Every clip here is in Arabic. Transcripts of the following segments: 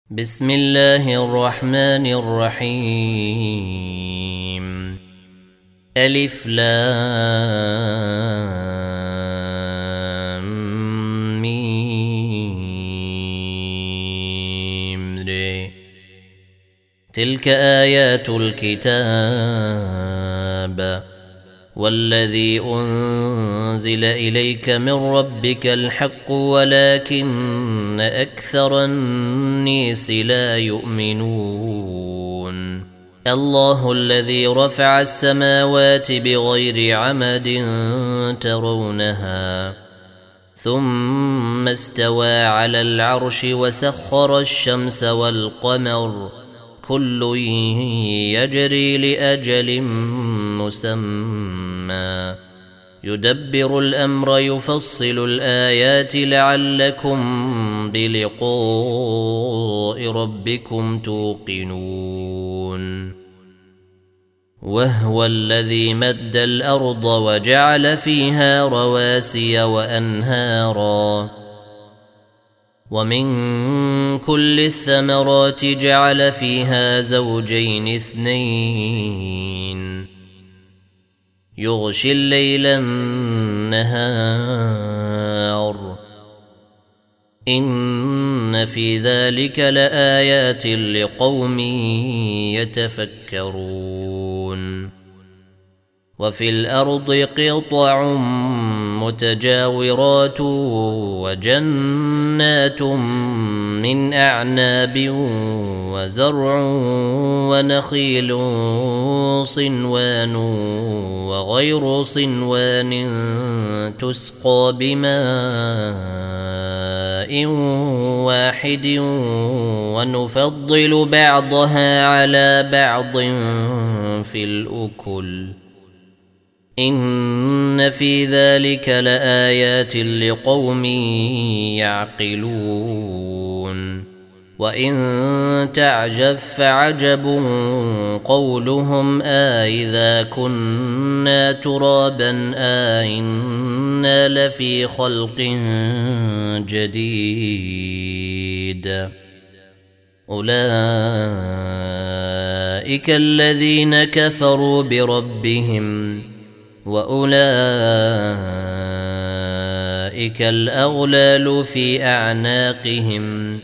بسم الله الرحمن الرحيم. ألف لام ميم ر. تلك آيات الكتاب والذي أنزل إليك من ربك الحق ولكن أكثر الناس لا يؤمنون. الله الذي رفع السماوات بغير عمد ترونها ثم استوى على العرش وسخر الشمس والقمر كل يجري لأجل مسمى يدبر الأمر يفصل الآيات لعلكم بلقاء ربكم توقنون. وهو الذي مد الأرض وجعل فيها رواسي وأنهارا ومن كل الثمرات جعل فيها زوجين اثنين يغشي الليل النهار إن في ذلك لآيات لقوم يتفكرون. وفي الأرض قطع متجاورات وجنات من أعناب وزرع ونخيل صنوان وغير صنوان تسقى بماء واحد ونفضل بعضها على بعض في الأكل إن في ذلك لآيات لقوم يعقلون. وإن تعجب فعجب قولهم أإذا كنا ترابا أإنا لفي خلق جديد أولئك الذين كفروا بربهم وأولئك الأغلال في أعناقهم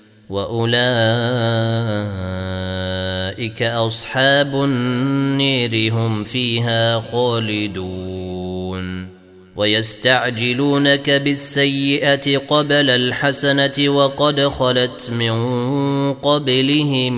وأولئك أصحاب النير هم فيها خالدون. ويستعجلونك بالسيئة قبل الحسنة وقد خلت من قبلهم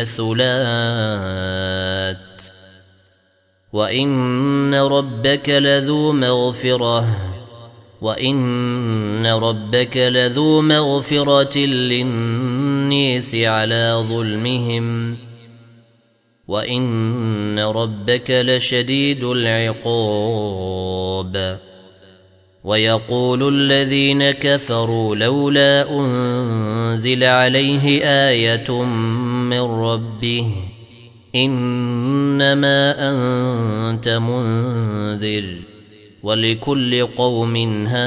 المثلات وإن ربك لذو مغفرة للناس على ظلمهم وإن ربك لشديد العقاب. ويقول الذين كفروا لولا أنزل عليه آية من ربه إنما أنت منذر ولكل قوم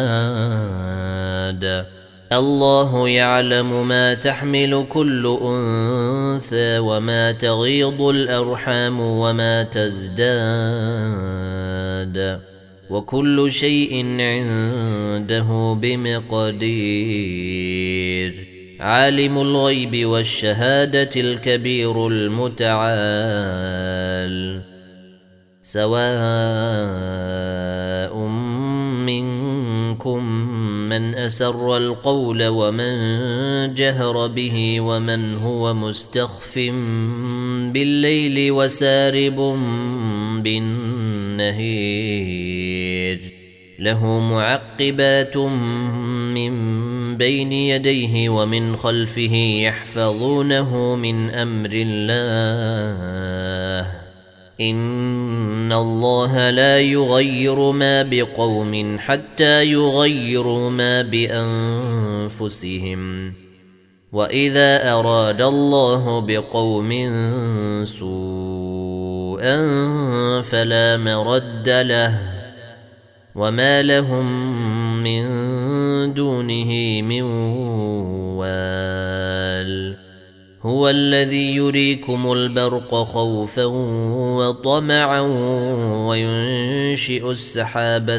هاد. الله يعلم ما تحمل كل أنثى وما تغيض الأرحام وما تزداد وكل شيء عنده بمقدير. عالم الغيب والشهادة الكبير المتعال سواء منكم من أسر القول ومن جهر به ومن هو مستخف بالليل وسارب بالنهير له معقبات من بين يديه ومن خلفه يحفظونه من أمر الله إن الله لا يغير ما بقوم حتى يغيروا ما بأنفسهم وإذا أراد الله بقوم سوءا فلا مرد له وما لهم من دونه من وال هو الذي يريكم البرق خوفا وطمعا وينشئ السحاب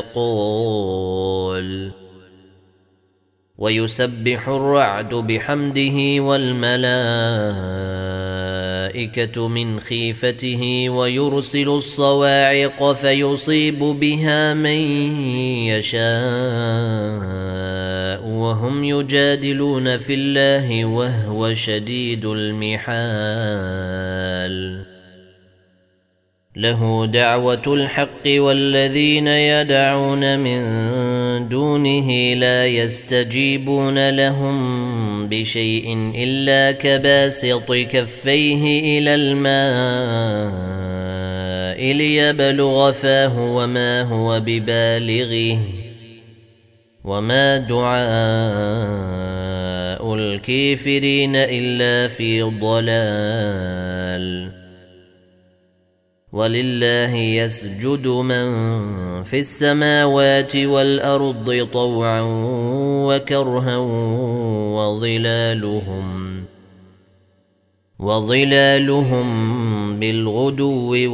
الثقال ويسبح الرعد بحمده والملائكة من خيفته ويرسل الصواعق فيصيب بها من يشاء وهم يجادلون في الله وهو شديد المحال له دعوة الحق والذين يدعون من دونه لا يستجيبون لهم بشيء إلا كباسط كفيه إلى الماء ليبلغ فاه وما هو ببالغه وما دعاء الكافرين إلا في ضلال ولله يسجد من في السماوات والأرض طوعا وكرها وظلالهم بالغدو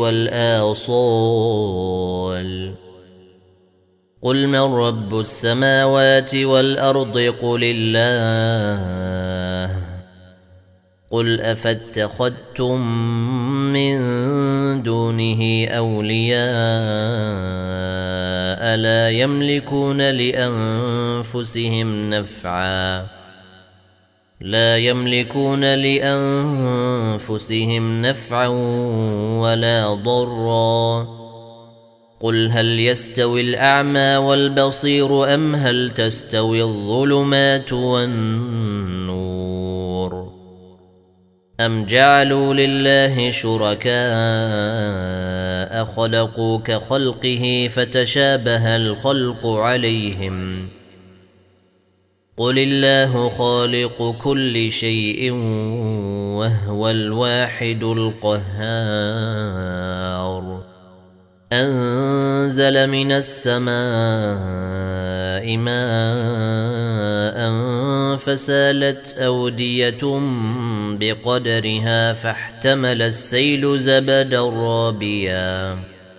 والآصال قل من رب السماوات والأرض قل الله قل أفاتخذتم من دونه أولياء لا يملكون لأنفسهم نفعا ولا ضرا قل هل يستوي الأعمى والبصير أم هل تستوي الظلمات والنور أم جعلوا لله شركاء خلقوا كخلقه فتشابه الخلق عليهم قل الله خالق كل شيء وهو الواحد القهار أنزل من السماء ماء فسالت أودية بقدرها فاحتمل السيل زبدا رابيا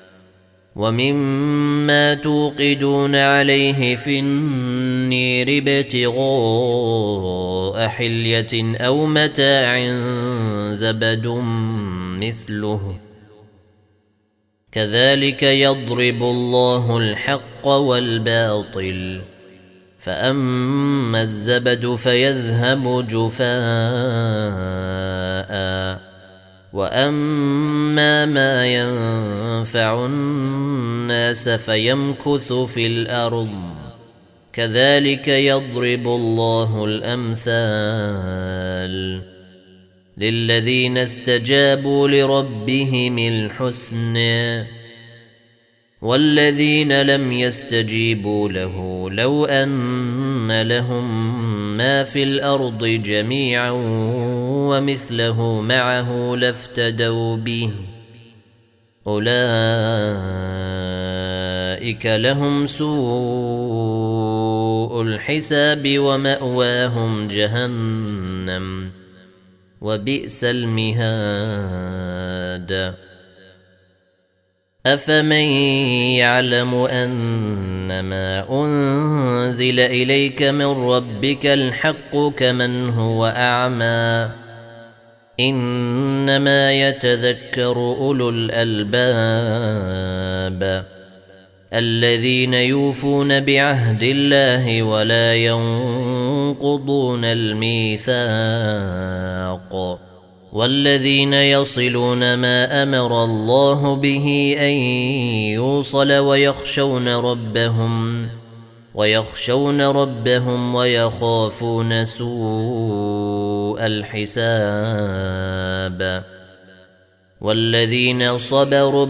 ومما توقدون عليه في النير ابتغاء حلية أو متاع زبد مثله كذلك يضرب الله الحق والباطل فأما الزبد فيذهب جفاء وأما ما ينفع الناس فيمكث في الأرض كذلك يضرب الله الأمثال للذين استجابوا لربهم الحسنى والذين لم يستجيبوا له لو أن لهم ما في الأرض جميعا ومثله معه لافتدوا به أولئك لهم سوء الحساب ومأواهم جهنم وبئس المهاد أفمن يعلم أنما أنزل إليك من ربك الحق كمن هو أعمى إنما يتذكر أولو الألباب الذين يوفون بعهد الله ولا ينقضون الميثاق والذين يصلون ما أمر الله به أن يوصل ويخشون ربهم ويخافون سوء الحساب والذين صبروا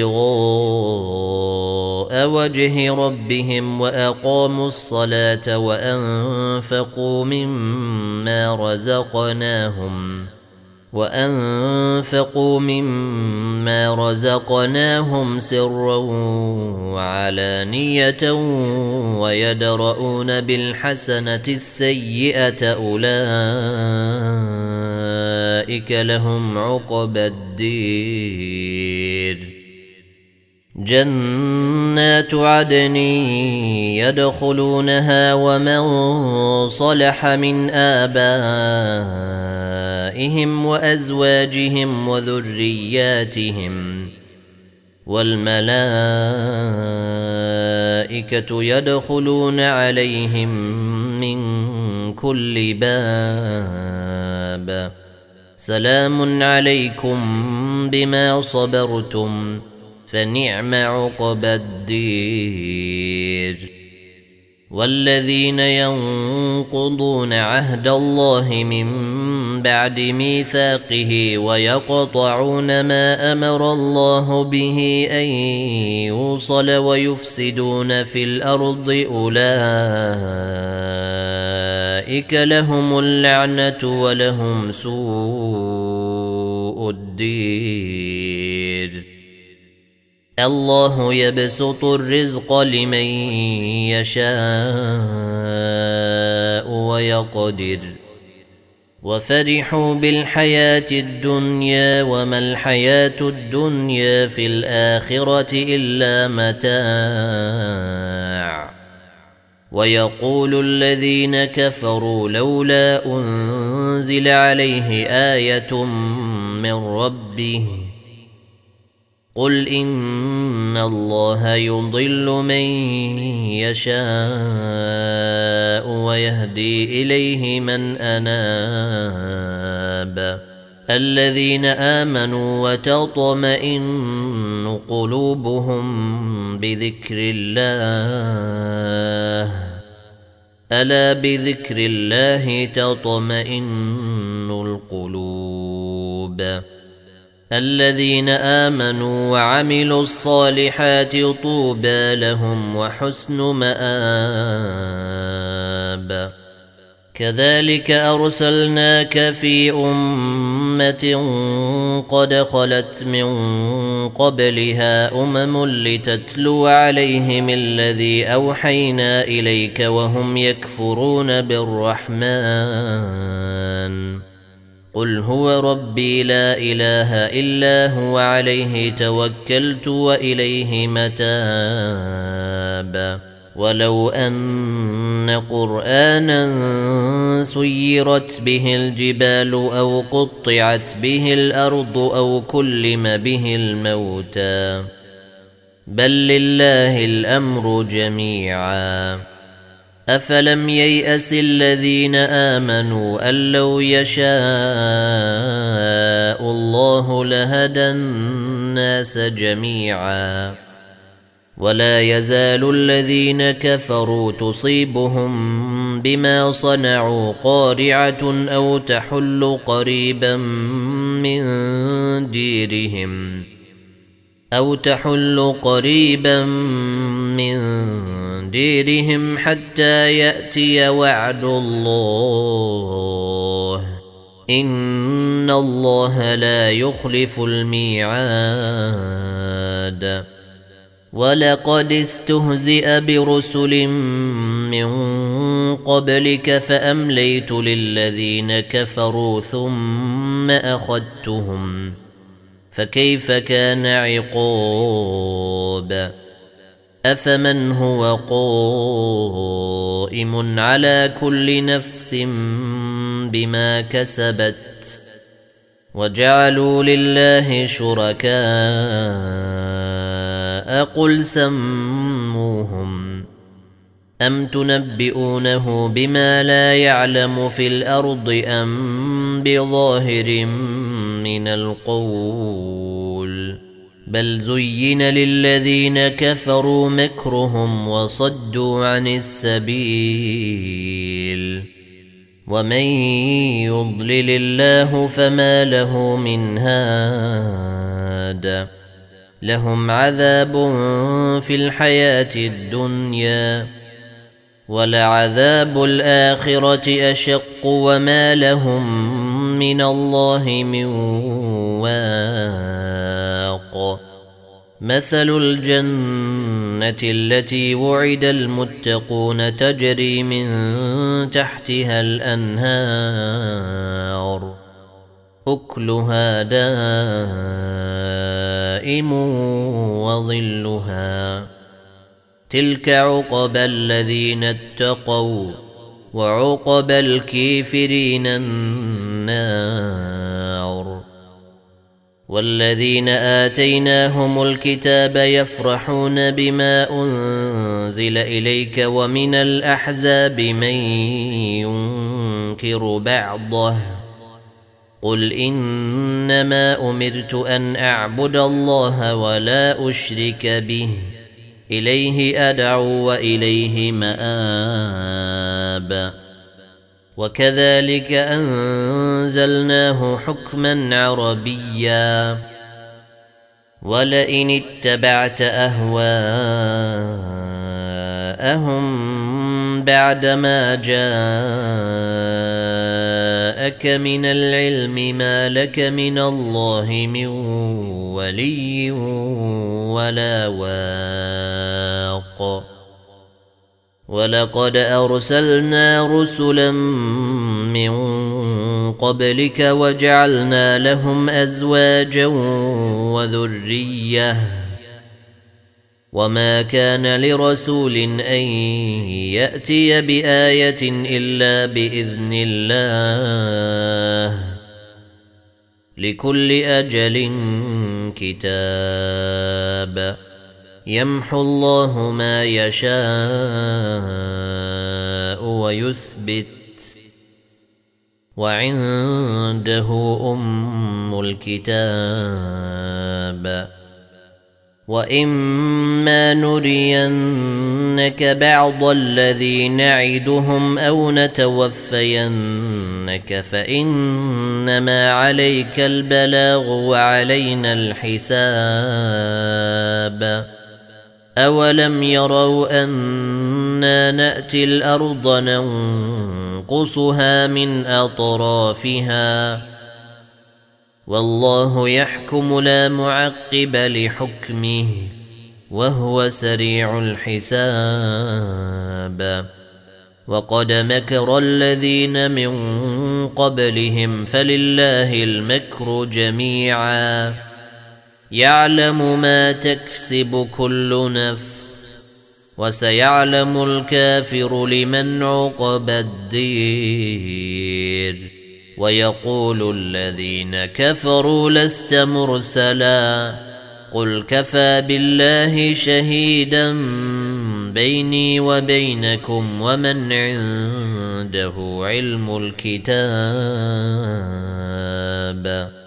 ابتغاء وجه ربهم وأقاموا الصلاة وأنفقوا مما رزقناهم سرا وعلانية ويدرؤون بالحسنة السيئة أولئك لهم عقبى الدير جنات عدن يدخلونها ومن صلح من آبائهم وأزواجهم وذرياتهم والملائكة يدخلون عليهم من كل باب سلام عليكم بما صبرتم فنعم عقبى الدير والذين ينقضون عهد الله من بعد ميثاقه ويقطعون ما أمر الله به أن يوصل ويفسدون في الأرض أولئك لهم اللعنة ولهم سوء الدير الله يبسط الرزق لمن يشاء ويقدر وفرحوا بالحياة الدنيا وما الحياة الدنيا في الآخرة إلا متاع ويقول الذين كفروا لولا أنزل عليه آية من ربه قل إن الله يضل من يشاء ويهدي إليه من أناب الذين آمنوا وتطمئن قلوبهم بذكر الله ألا بذكر الله تطمئن القلوب الذين آمنوا وعملوا الصالحات طوبى لهم وحسن مآب كذلك أرسلناك في أمة قد خلت من قبلها لتتلو عليهم الذي أوحينا إليك وهم يكفرون بالرحمن قل هو ربي لا إله إلا هو عليه توكلت وإليه متاب ولو أن قرآنا سيرت به الجبال أو قطعت به الأرض أو كلم به الموتى بل لله الأمر جميعا أفلم ييأس الذين آمنوا أن لو يشاء الله لهدى الناس جميعا ولا يزال الذين كفروا تصيبهم بما صنعوا قارعة أو تحل قريبا من ديرهم حتى يأتي وعد الله إن الله لا يخلف الميعاد ولقد استهزئ برسل من قبلك فأمليت للذين كفروا ثم أخذتهم فكيف كان عقاب أفمن هو قائم على كل نفس بما كسبت وجعلوا لله شركاء قل سموهم أم تنبئونه بما لا يعلم في الأرض أم بظاهر من القول بل زين للذين كفروا مكرهم وصدوا عن السبيل ومن يضلل الله فما له من هاد لهم عذاب في الحياة الدنيا ولعذاب الآخرة أشق وما لهم من الله من واق مثل الجنة التي وعد المتقون تجري من تحتها الأنهار أكلها دائم وظلها تلك عقبى الذين اتقوا وعقبى الكافرين النار. والذين آتيناهم الكتاب يفرحون بما أنزل إليك ومن الأحزاب من ينكر بعضه قل إنما أمرت أن أعبد الله ولا أشرك به إليه أدعو وإليه مآب. وكذلك أنزلناه حكما عربيا ولئن اتبعت أهواءهم بعدما جاءك من العلم ما لك من الله من ولي ولا واق. ولقد أرسلنا رسلا من قبلك وجعلنا لهم أزواجا وذرية وما كان لرسول أن يأتي بآية إلا بإذن الله لكل أجل كتاب يمحو الله ما يشاء ويثبت وعنده أم الكتاب. وإما نرينك بعض الذي نعدهم أو نتوفينك فإنما عليك البلاغ وعلينا الحساب. أولم يروا أنا نأتي الأرض ننقصها من أطرافها والله يحكم لا معقب لحكمه وهو سريع الحساب. وقد مكر الذين من قبلهم فلله المكر جميعا يعلم ما تكسب كل نفس وسيعلم الكافر لمن عقبى الدير. ويقول الذين كفروا لست مرسلا قل كفى بالله شهيدا بيني وبينكم ومن عنده علم الكتاب.